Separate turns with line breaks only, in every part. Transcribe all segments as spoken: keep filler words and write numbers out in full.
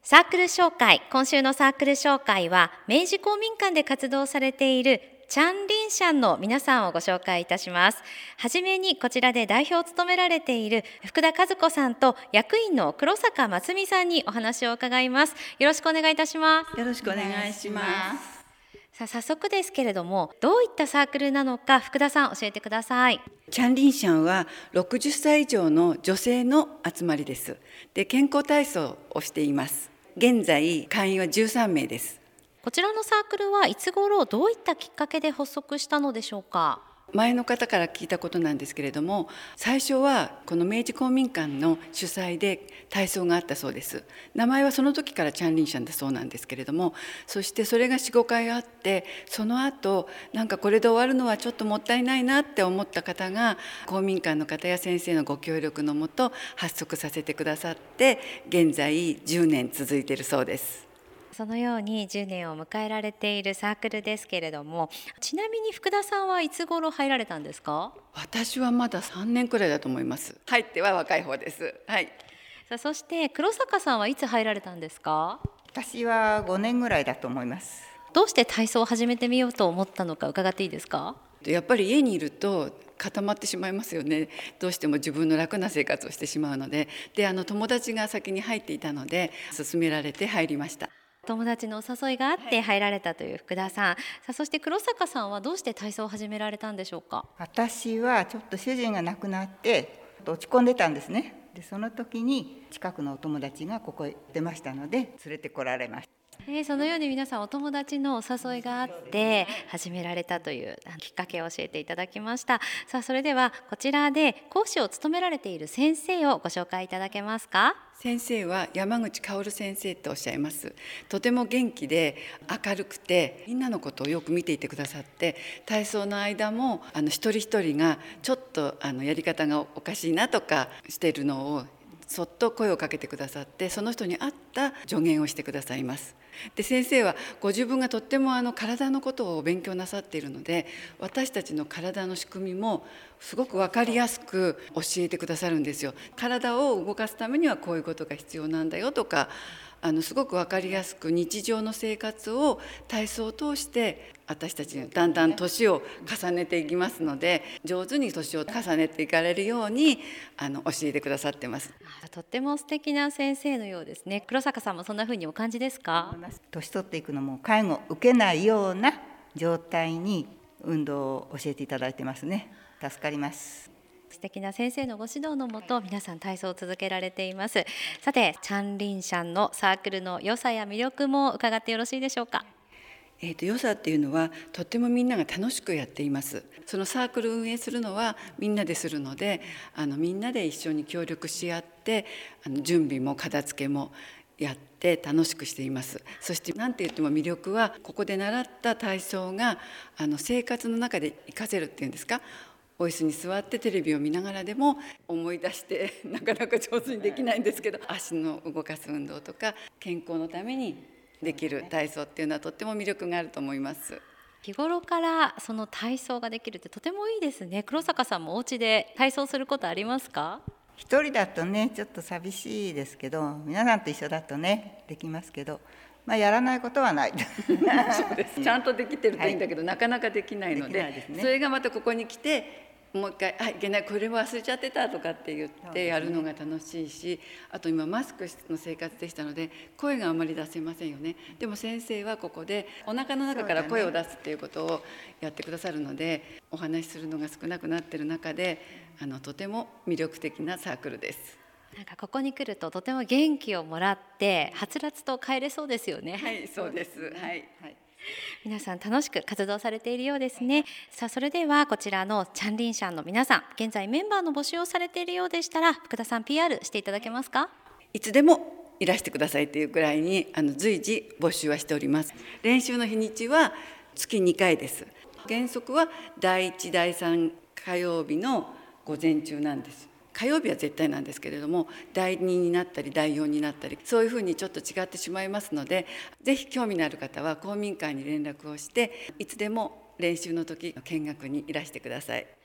サークル紹介。今週のサークル紹介は明治公民館で活動されているチャンリンシャンの皆さんをご紹介いたします。はじめにこちらで代表を務められている福田和子さんと役員の黒坂真美さんにお話を伺います。よろしくお願いいたします。
よろしくお願いします。
さあ早速ですけれども、どういったサークルなのか福田さん教えてください。
チャンリンシャンはろくじゅっさい以上の女性の集まりです。で、健康体操をしています。現在会員はじゅうさんめいです。
こちらのサークルはいつ頃どういったきっかけで発足したのでしょうか。
前の方から聞いたことなんですけれども、最初はこの明治公民館の主催で体操があったそうです。名前はその時からチャンリンシャンだそうなんですけれども、そしてそれが よん、ごかいあって、その後なんかこれで終わるのはちょっともったいないなって思った方が、公民館の方や先生のご協力のもと発足させてくださって、現在じゅうねん続いているそうです。
そのようにじゅうねんを迎えられているサークルですけれども、ちなみに福田さんはいつ頃入られたんですか？
私はまださんねんくらいだと思います。入っては若い方です。はい。
さあ、そして黒坂さんはいつ入られたんですか？
私はごねんぐらいだと思います。
どうして体操を始めてみようと思ったのか伺っていいですか？
やっぱり家にいると固まってしまいますよね。どうしても自分の楽な生活をしてしまうので、であの友達が先に入っていたので勧められて入りました。
友達のお誘いがあって入られたという福田さん、はい、さあそして黒坂さんはどうして体操を始められたんでしょうか？
私はちょっと主人が亡くなって落ち込んでたんですね。でその時に近くのお友達がここへ出ましたので連れてこられました。
えー、そのように皆さんお友達のお誘いがあって始められたというきっかけを教えていただきました。さあそれではこちらで講師を務められている先生をご紹介いただけますか？
先生は山口薫先生とおっしゃいます。とても元気で明るくてみんなのことをよく見ていてくださって、体操の間もあの一人一人がちょっとあのやり方がおかしいなとかしているのをそっと声をかけてくださって、その人に合った助言をしてくださいます。で先生はご自分がとってもあの体のことを勉強なさっているので、私たちの体の仕組みもすごく分かりやすく教えてくださるんですよ。体を動かすためにはこういうことが必要なんだよとか、あのすごく分かりやすく日常の生活を体操を通して私たちだんだん年を重ねていきますので、上手に年を重ねていかれるようにあの教えてくださってます。
とっても素敵な先生のようですね。黒坂さんもそんな風にお感じですか？
年取っていくのも介護を受けないような状態に運動を教えていただいてますね。助かります。
素敵な先生のご指導のもと皆さん体操を続けられています。さてチャンリンシャンのサークルの良さや魅力も伺ってよろしいでしょうか？
えーと、良さっていうのはとってもみんなが楽しくやっています。そのサークル運営するのはみんなでするので、あのみんなで一緒に協力し合ってあの準備も片付けもやって楽しくしています。そして何て言っても魅力はここで習った体操があの生活の中で活かせるっていうんですか。お椅子に座ってテレビを見ながらでも思い出してなかなか上手にできないんですけど、足の動かす運動とか健康のためにできる体操っていうのはとっても魅力があると思います。
日頃からその体操ができるってとてもいいですね。黒坂さんもお家で体操することありますか？
一人だとねちょっと寂しいですけど、皆さんと一緒だとねできますけど、まあ、やらないことはない
そうです。ちゃんとできてるといいんだけど、はい、なかなかできないの で, で、ね、それがまたここに来てもう一回「あいけないこれ忘れちゃってた」とかって言ってやるのが楽しいし、あと今マスクの生活でしたので声があまり出せませんよね。でも先生はここでお腹の中から声を出すっていうことをやってくださるので、お話しするのが少なくなっている中であのとても魅力的なサークルです。
なんかここに来るととても元気をもらってはつらつと帰れそうですよね。
はい、そうです。はい、はい、
皆さん楽しく活動されているようですね。さあそれではこちらのチャンリンシャンの皆さん、現在メンバーの募集をされているようでしたら福田さん ピーアール していただけますか？
いつでもいらしてくださいというくらいにあの随時募集はしております。練習の日にちは月にかいです。原則はだいいちだいさん火曜日の午前中なんです。火曜日は絶対なんですけれども、だいにになったりだいよんになったりそういうふうにちょっと違ってしまいますので、ぜひ興味のある方は公民館に連絡をしていつでも練習の時見学にいらしてください。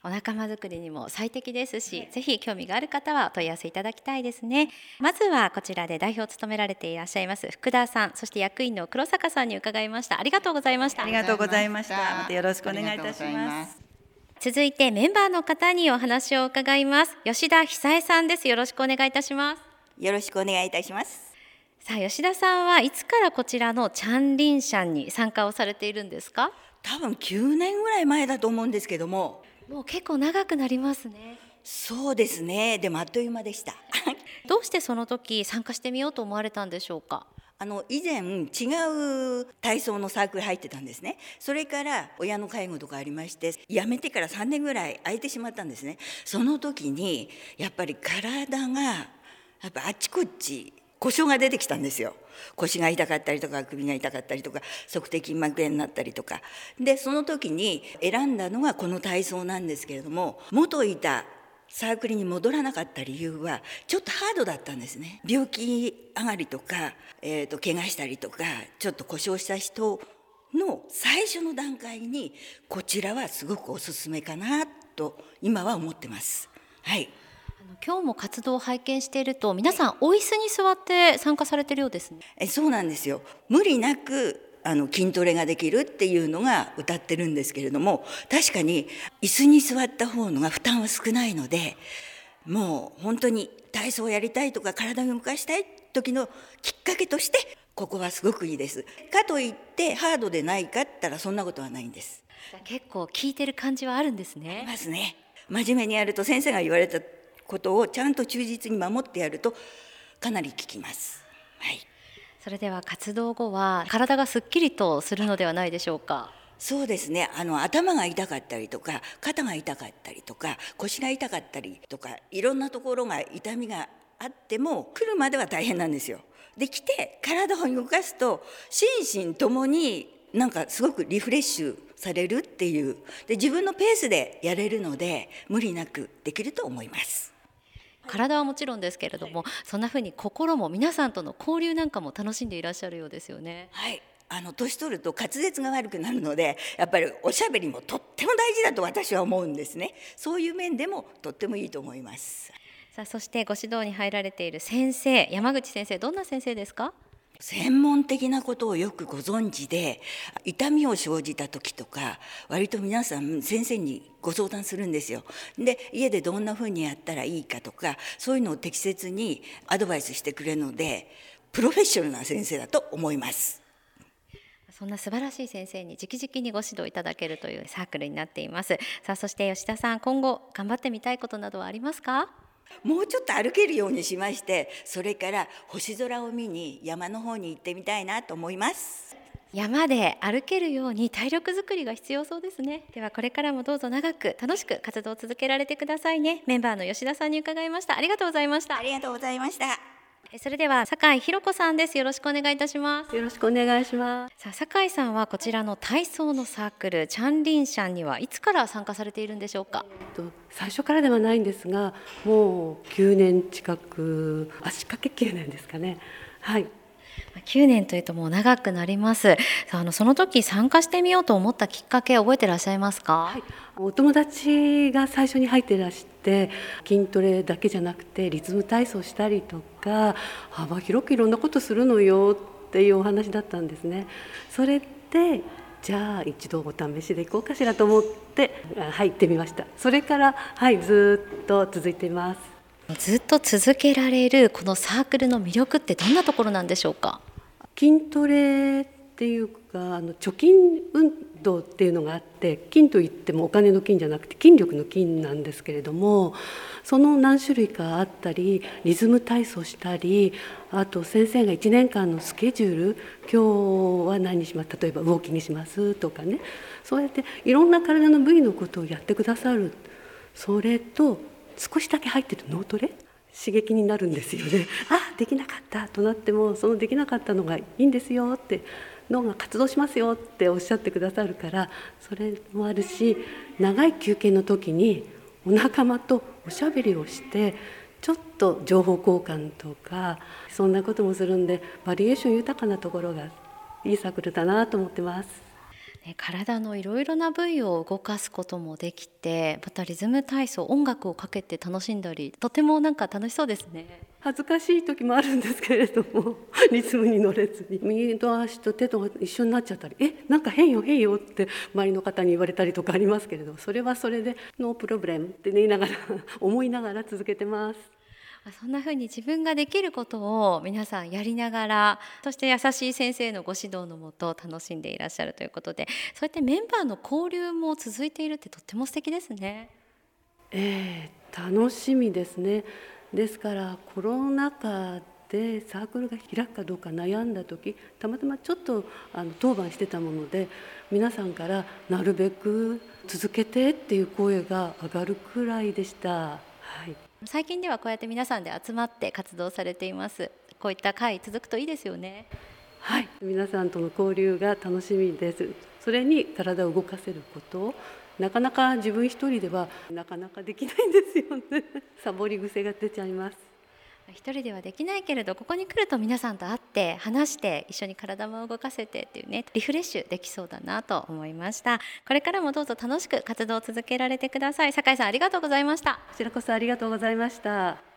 お仲間作りにも最適ですし、ぜひ興味がある方はお問い合わせいただきたいですね。まずはこちらで代表を務められていらっしゃいます福田さん、そして役員の黒坂さんに伺いました。ありがとうございました。
ありがとうございました。またよろしくお願いいたします。
続いてメンバーの方にお話を伺います。吉田久恵さんです。よろしくお願いいたします。
よろしくお願いいたします。
さあ、吉田さんはいつからこちらのチャンリンシャンに参加をされているんですか？
多分きゅうねんぐらい前だと思うんですけども。
もう結構長くなりますね。
そうですね。でもあっという間でした
どうしてその時参加してみようと思われたんでしょうか？
あの以前違う体操のサークル入ってたんですね。それから親の介護とかありまして、辞めてからさんねんぐらい空いてしまったんですね。その時にやっぱり体がやっぱあちこち故障が出てきたんですよ。腰が痛かったりとか首が痛かったりとか足底筋膜炎になったりとかで、その時に選んだのがこの体操なんですけれども、元いたサークルに戻らなかった理由はちょっとハードだったんですね。病気上がりとか、えーと、怪我したりとかちょっと故障した人の最初の段階にこちらはすごくおすすめかなと今は思ってます。はい。
今日も活動を拝見していると皆さんお椅子に座って参加されているようですね。
えそうなんですよ。無理なくあの筋トレができるっていうのが謳ってるんですけれども、確かに椅子に座った方のが負担は少ないので、もう本当に体操をやりたいとか体を動かしたい時のきっかけとしてここはすごくいいです。かといってハードでないかって言ったらそんなことはないんです。
結構効いてる感じはあるんですね。
ありますね。真面目にやると、先生が言われたことをちゃんと忠実に守ってやるとかなり効きます。はい。
それでは活動後は体がすっきりとするのではないでしょうか？
そうですね。あの頭が痛かったりとか肩が痛かったりとか腰が痛かったりとか、いろんなところが痛みがあっても来るまでは大変なんですよ。で来て体を動かすと心身ともになんかすごくリフレッシュされるっていう、で自分のペースでやれるので無理なくできると思います。
体はもちろんですけれども、そんな風に心も皆さんとの交流なんかも楽しんでいらっしゃるようですよね。
はい。あの年取ると滑舌が悪くなるので、やっぱりおしゃべりもとっても大事だと私は思うんですね。そういう面でもとってもいいと思います。
さあ、そしてご指導に入られている先生、山口先生、どんな先生ですか？
専門的なことをよくご存知で、痛みを生じた時とか割と皆さん先生にご相談するんですよ。で家でどんなふうにやったらいいかとか、そういうのを適切にアドバイスしてくれるので、プロフェッショナルな先生だと思います。
そんな素晴らしい先生に直々にご指導いただけるというサークルになっています。さあ、そして吉田さん、今後頑張ってみたいことなどはありますか？
もうちょっと歩けるようにしまして、それから星空を見に山の方に行ってみたいなと思います。
山で歩けるように体力づくりが必要そうですね。ではこれからもどうぞ長く楽しく活動を続けられてくださいね。メンバーの吉田さんに伺いました。ありがとうございました。
ありがとうございました。
それでは酒井ひろ子さんです。よろしくお願いいたします。
よろしくお願いします。
さあ、酒井さんはこちらの体操のサークルチャンリンシャンにはいつから参加されているんでしょうか？
最初からではないんですが、もうきゅうねん近く、足掛けきゅうねんですかね。はい。
きゅうねんというともう長くなります。さあ、あのその時参加してみようと思ったきっかけ覚えてらっしゃいますか？
はい、お友達が最初に入っていらして筋トレだけじゃなくてリズム体操したりとか幅広くいろんなことするのよっていうお話だったんですね。それでじゃあ一度お試しでいこうかしらと思って入ってみました。それから、はい、ずっと続いています。
ずっと続けられるこのサークルの魅力ってどんなところなんでしょうか？
筋トレっていうかあの貯金運動っていうのがあって、筋といってもお金の筋じゃなくて筋力の筋なんですけれども、その何種類かあったりリズム体操したり、あと先生がいちねんかんのスケジュール、今日は何にします、例えば動きにしますとかね、そうやっていろんな体の部位のことをやってくださる。それと少しだけ入ってる脳トレ刺激になるんですよね。あ、できなかったとなってもそのできなかったのがいいんですよって、脳が活動しますよっておっしゃってくださるから、それもあるし、長い休憩の時にお仲間とおしゃべりをしてちょっと情報交換とかそんなこともするんで、バリエーション豊かなところがいいサークルだなと思ってます。
ね、体のいろいろな部位を動かすこともできて、またリズム体操、音楽をかけて楽しんだり、とてもなんか楽しそうですね。
恥ずかしい時もあるんですけれどもリズムに乗れずに右の足と手と一緒になっちゃったり、えなんか変よ変よって周りの方に言われたりとかありますけれど、それはそれでノープロブレムって言いながら思いながら続けてます。
そんな風に自分ができることを皆さんやりながら、そして優しい先生のご指導のもと楽しんでいらっしゃるということで、そうやってメンバーの交流も続いているってとっても素敵ですね。
えー、楽しみですね。ですからコロナ禍でサークルが開くかどうか悩んだ時、たまたまちょっとあの当番してたもので、皆さんからなるべく続けてっていう声が上がるくらいでした。はい、
最近ではこうやって皆さんで集まって活動されています。こういった会続くといいですよね。
はい、皆さんとの交流が楽しみです。それに体を動かせること、なかなか自分一人ではなかなかできないんですよねサボり癖が出ちゃいます。
一人ではできないけれど、ここに来ると皆さんと会って話して一緒に体も動かせてっていうね、リフレッシュできそうだなと思いました。これからもどうぞ楽しく活動を続けられてください。酒井さん、ありがとうございました。
こちらこそありがとうございました。